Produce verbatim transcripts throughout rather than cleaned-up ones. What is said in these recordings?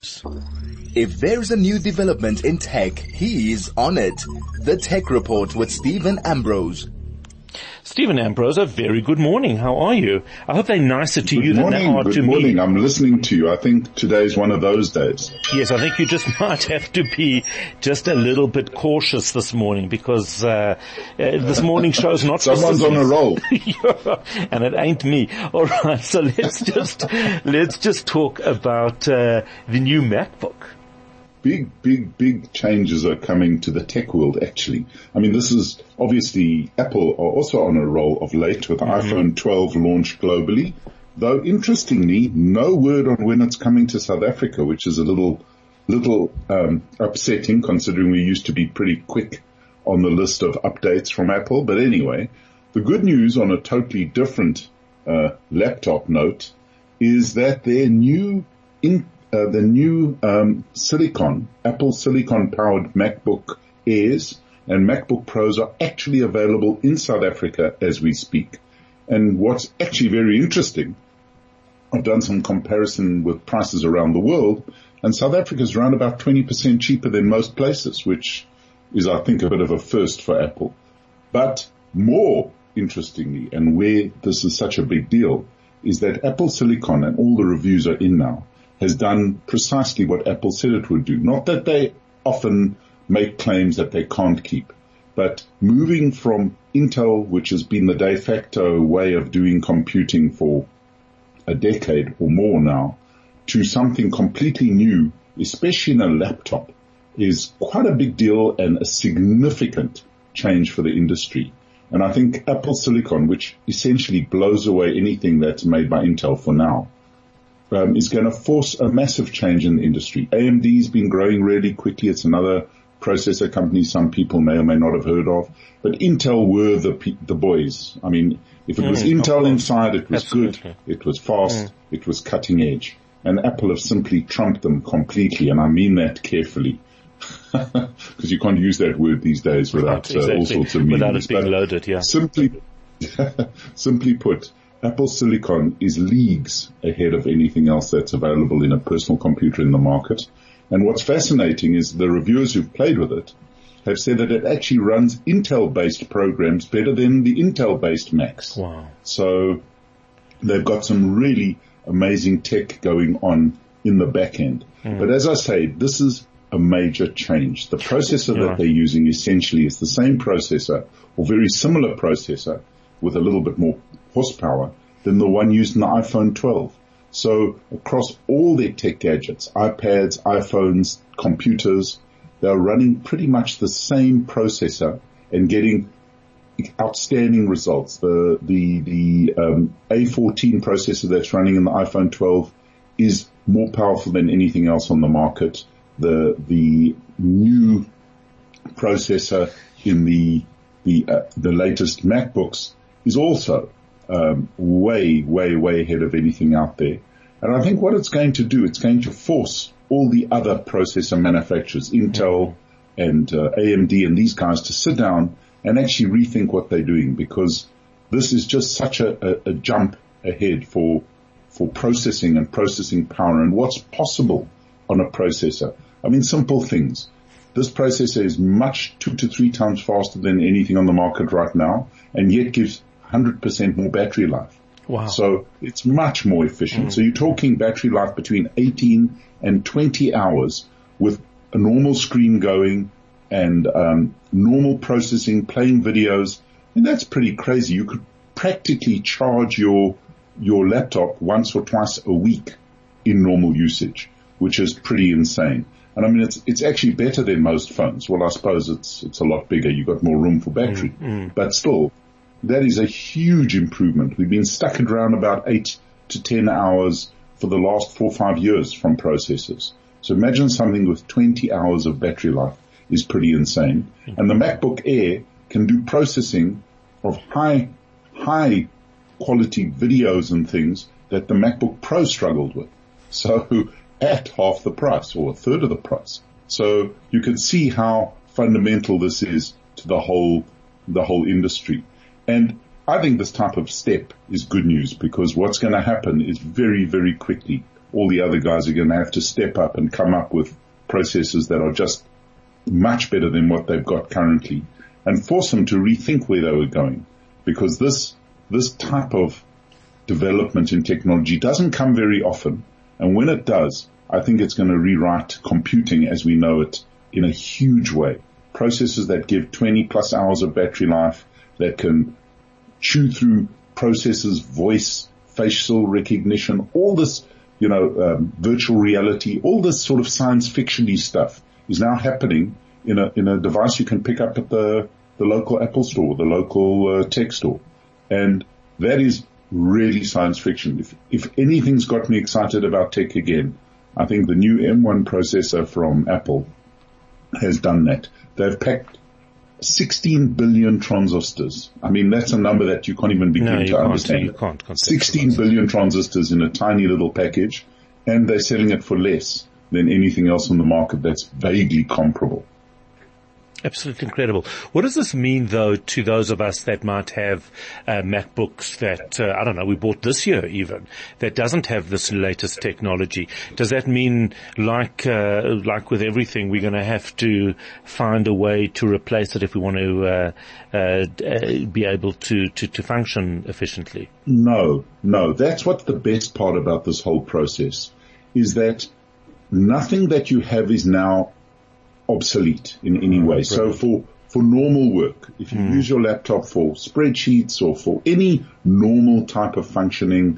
If there's a new development in tech, he's on it. The Tech Report with Stephen Ambrose. Stephen Ambrose, a very good morning. How are you? I hope they're nicer to good you morning, than they are good to morning. me. I'm listening to you. I think today's one of those days. Yes, I think you just might have to be just a little bit cautious this morning because uh, uh this morning show's not Someone's on a roll. Yeah, and it ain't me. All right, so let's just let's just talk about uh, the new MacBook. Big, big, big changes are coming to the tech world, actually. I mean, this is obviously Apple are also on a roll of late with the mm-hmm. iPhone twelve launched globally. Though interestingly, no word on when it's coming to South Africa, which is a little, little, um, upsetting considering we used to be pretty quick on the list of updates from Apple. But anyway, the good news on a totally different, uh, laptop note is that their new in Uh, the new um, silicon, Apple silicon-powered MacBook Airs and MacBook Pros are actually available in South Africa as we speak. And what's actually very interesting, I've done some comparison with prices around the world, and South Africa is around about twenty percent cheaper than most places, which is, I think, a bit of a first for Apple. But more interestingly, and where this is such a big deal, is that Apple Silicon, and all the reviews are in now, has done precisely what Apple said it would do. Not that they often make claims that they can't keep, but moving from Intel, which has been the de facto way of doing computing for a decade or more now, to something completely new, especially in a laptop, is quite a big deal and a significant change for the industry. And I think Apple Silicon, which essentially blows away anything that's made by Intel for now, Um, is going to force a massive change in the industry. A M D's been growing really quickly. It's another processor company some people may or may not have heard of. But Intel were the the boys. I mean, if it was mm, Intel inside, it was Absolutely. good. It was fast. Mm. It was cutting edge. And Apple have simply trumped them completely. And I mean that carefully. Because you can't use that word these days without exactly. uh, all sorts of meanings. Without it being but loaded, yeah. Simply, simply put, Apple Silicon is leagues ahead of anything else that's available in a personal computer in the market. And what's fascinating is the reviewers who've played with it have said that it actually runs Intel-based programs better than the Intel-based Macs. Wow. So they've got some really amazing tech going on in the back end. Mm. But as I say, this is a major change. The processor yeah. that they're using essentially is the same processor or very similar processor with a little bit more horsepower than the one used in the iPhone twelve. So across all their tech gadgets, iPads, iPhones, computers, they're running pretty much the same processor and getting outstanding results. The, the, the, um, A fourteen processor that's running in the iPhone twelve is more powerful than anything else on the market. The, the new processor in the, the, uh, the latest MacBooks is also Um, way, way, way ahead of anything out there. And I think what it's going to do, it's going to force all the other processor manufacturers, Intel and uh, A M D and these guys to sit down and actually rethink what they're doing, because this is just such a, a, a jump ahead for, for processing and processing power and what's possible on a processor. I mean, simple things. This processor is much two to three times faster than anything on the market right now, and yet gives one hundred percent more battery life. Wow. So it's much more efficient. Mm. So you're talking battery life between eighteen and twenty hours with a normal screen going and um, normal processing, playing videos. And that's pretty crazy. You could practically charge your your laptop once or twice a week in normal usage, which is pretty insane. And I mean, it's it's actually better than most phones. Well, I suppose it's it's a lot bigger. You've got more room for battery. Mm, mm. But still, that is a huge improvement. We've been stuck at around about eight to ten hours for the last four or five years from processors. So imagine something with twenty hours of battery life is pretty insane. And the MacBook Air can do processing of high, high quality videos and things that the MacBook Pro struggled with. So at half the price or a third of the price. So you can see how fundamental this is to the whole, the whole industry. And I think this type of step is good news, because what's going to happen is very, very quickly all the other guys are going to have to step up and come up with processors that are just much better than what they've got currently, and force them to rethink where they were going. Because this, this type of development in technology doesn't come very often. And when it does, I think it's going to rewrite computing as we know it in a huge way. Processors that give twenty plus hours of battery life, that can chew through processors, voice, facial recognition, all this, you know, um, virtual reality, all this sort of science fiction-y stuff is now happening in a, in a device you can pick up at the, the local Apple store, the local uh, tech store. And that is really science fiction. If, if anything's got me excited about tech again, I think the new M one processor from Apple has done that. They've packed sixteen billion transistors. I mean, that's a number that you can't even begin no, you to can't, understand. You can't sixteen billion transistors in a tiny little package, and they're selling it for less than anything else on the market that's vaguely comparable. Absolutely incredible. What does this mean, though, to those of us that might have uh, MacBooks that, uh, I don't know, we bought this year even, that doesn't have this latest technology? Does that mean, like uh, like with everything, we're going to have to find a way to replace it if we want to uh, uh, be able to, to, to function efficiently? No, no. That's what's the best part about this whole process, is that nothing that you have is now obsolete in any way. Right. So for, for normal work, if you mm. use your laptop for spreadsheets or for any normal type of functioning,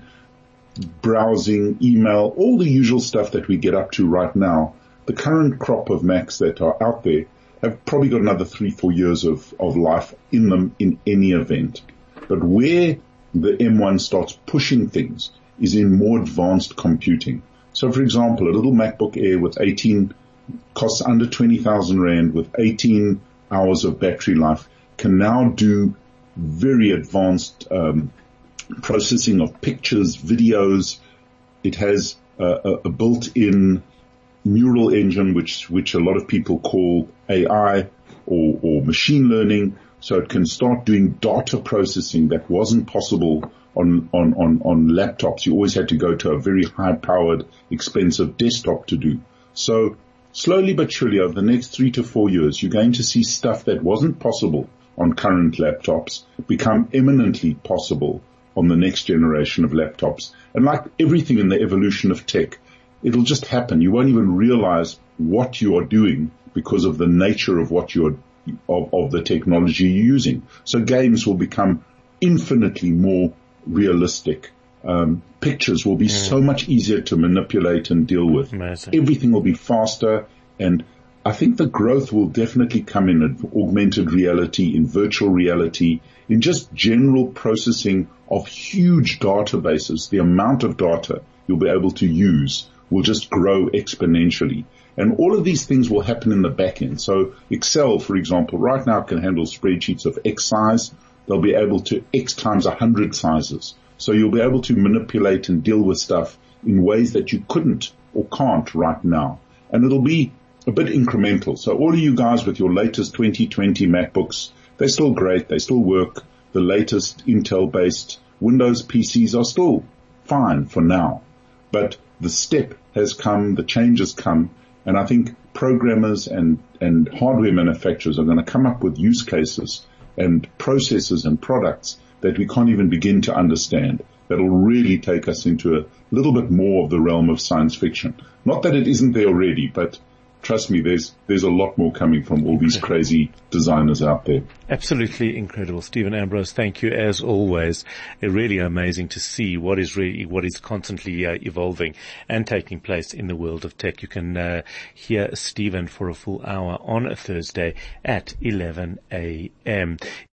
browsing, email, all the usual stuff that we get up to right now, the current crop of Macs that are out there have probably got another three, four years of, of life in them in any event. But where the M one starts pushing things is in more advanced computing. So for example, a little MacBook Air with eighteen costs under twenty thousand rand with eighteen hours of battery life can now do very advanced um, processing of pictures, videos. It has a, a, a built-in neural engine, which which a lot of people call A I or, or machine learning. So it can start doing data processing that wasn't possible on, on, on, on laptops. You always had to go to a very high-powered, expensive desktop to do. So slowly but surely, over the next three to four years, you're going to see stuff that wasn't possible on current laptops become eminently possible on the next generation of laptops. And like everything in the evolution of tech, it'll just happen. You won't even realize what you are doing because of the nature of what you're, of, of the technology you're using. So games will become infinitely more realistic. Um, pictures will be mm. so much easier to manipulate and deal with. Amazing. Everything will be faster, and I think the growth will definitely come in augmented reality, in virtual reality, in just general processing of huge databases. The amount of data you'll be able to use will just grow exponentially. And all of these things will happen in the back end. So Excel, for example, right now can handle spreadsheets of X size. They'll be able to X times one hundred sizes. So you'll be able to manipulate and deal with stuff in ways that you couldn't or can't right now. And it'll be a bit incremental. So all of you guys with your latest twenty twenty MacBooks, they're still great. They still work. The latest Intel-based Windows P Cs are still fine for now. But the step has come, the change has come, and I think programmers and, and hardware manufacturers are going to come up with use cases and processes and products that we can't even begin to understand, that'll really take us into a little bit more of the realm of science fiction. Not that it isn't there already, but trust me, there's there's a lot more coming from all these crazy designers out there. Absolutely incredible. Stephen Ambrose, thank you as always. It's really amazing to see what is really, what is constantly uh, evolving and taking place in the world of tech. You can uh, hear Stephen for a full hour on a Thursday at eleven a.m.